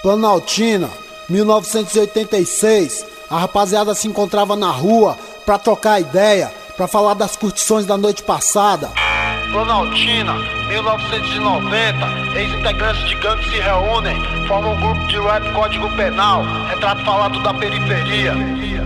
Planaltina, 1986, a rapaziada se encontrava na rua pra trocar ideia, pra falar das curtições da noite passada. Planaltina, 1990, ex-integrantes de gangue se reúnem, formam um grupo de rap Código Penal, retrato falado da periferia.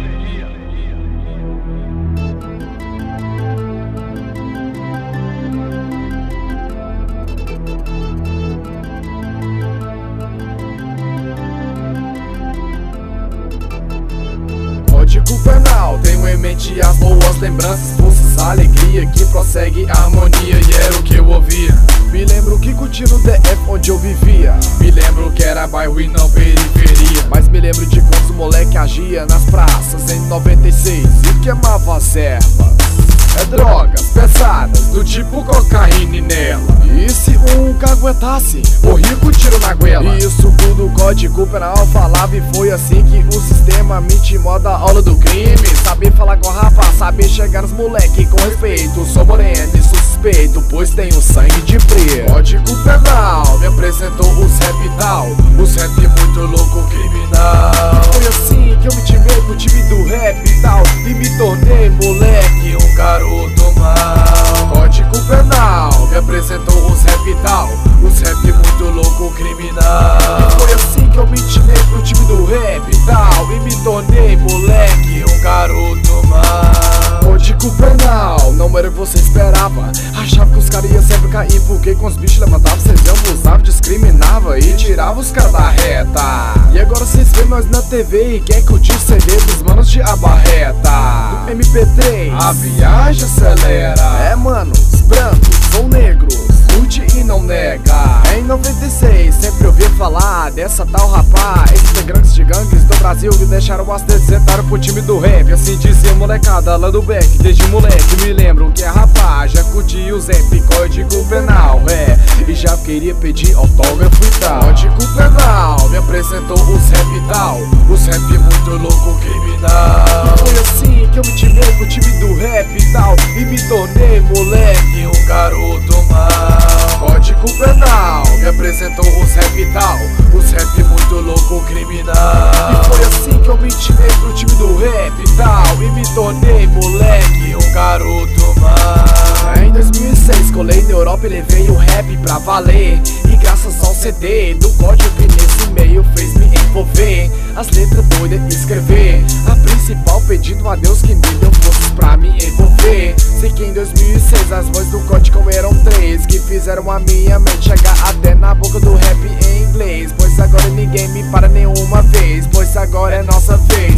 Código Penal, tenho em mente as boas lembranças, forças, alegria que prossegue a harmonia. E era o que eu ouvia. Me lembro que curti no DF onde eu vivia. Me lembro que era bairro e não periferia. Mas me lembro de quando o moleque agia nas praças em 96 e queimava as ervas. É drogas pesadas, do tipo cocaína e nela. E se um aguentasse, morria com tiro na goela. Isso tudo o Código Penal falava, e foi assim que o sistema me intimou da aula do crime. Saber falar com a rapaz, saber chegar nos moleque com respeito. Sou moreno e sou suspeito, pois tenho sangue de preto. Código Penal me apresentou os rap e tal, os rap muito louco criminal. Foi assim que eu me tirei pro time do rap e tal, e me tornei moleque, um garoto mal. Código Penal me apresentou os rap e tal, os rap muito louco criminal. E foi assim que eu me tirei pro time do rap e tal, e me tornei moleque, um garoto mal. Código Penal não era o que você esperava. Achava que os caras iam sempre cair, porque com os bichos levantavam, vocês abusavam, discriminava e tirava os caras da reta. E agora vocês vêem nós na TV e quer curtir o CD dos manos de Abarreta. Do MP3 a viagem acelera. É, manos brancos ou negros, curte e não nega. Em 96 sempre ouvi falar dessa tal rapaz, integrantes de gangues do Brasil que deixaram as dedos, sentaram pro time do rap. Assim dizia molecada lá do Beck. Desde moleque me lembro que a rapaz já curtia os rap Código Penal, e já queria pedir autógrafo e tal. Código Penal me apresentou os rap e tal, os rap muito louco criminal. Foi assim que eu me tirei pro time do rap e tal, e me tornei moleque, um garoto mal. Código Penal me apresentou os rap e tal, os rap muito louco criminal. E foi assim que eu me tirei pro time do rap e tal, e me tornei moleque, um garoto mal. Em 2006 colei na Europa e levei o rap pra valer, e graças ao CD do Código que nesse meio fez me envolver. As letras doidas escrever, a principal pedindo a Deus que me deu forças pra me envolver. Sei que em 2006 as vozes do Código eram três, que fizeram a minha mente chegar até na boca do rap em inglês. Pois agora ninguém me para nenhuma vez, pois agora é nossa vez,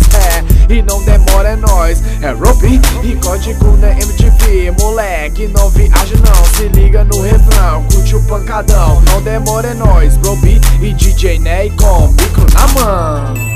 e não demora, é nóis. É Robin e Código na MTV. Moleque, não viaja não, se liga no refrão, curte o pancadão. Não demora, é nóis. Robin e DJ Ney com micro na mão.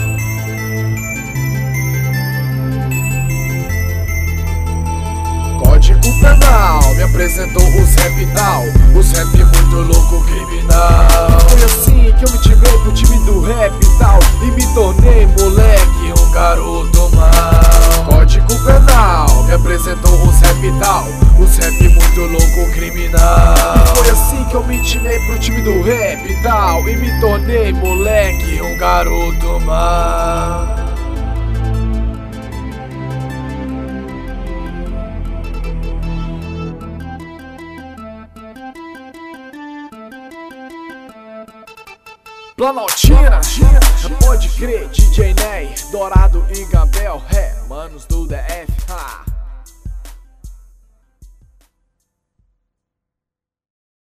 Código Penal me apresentou os rap e tal, os rap muito louco criminal. Foi assim que eu me tirei pro time do rap e tal, e me tornei moleque, um garoto mal. Código Penal me apresentou os rap e tal, os rap muito louco criminal. Foi assim que eu me tirei pro time do rap e tal, e me tornei moleque, um garoto mal. Planaltina, pode crer, DJ Ney, Dourado e Gambel, manos do DF.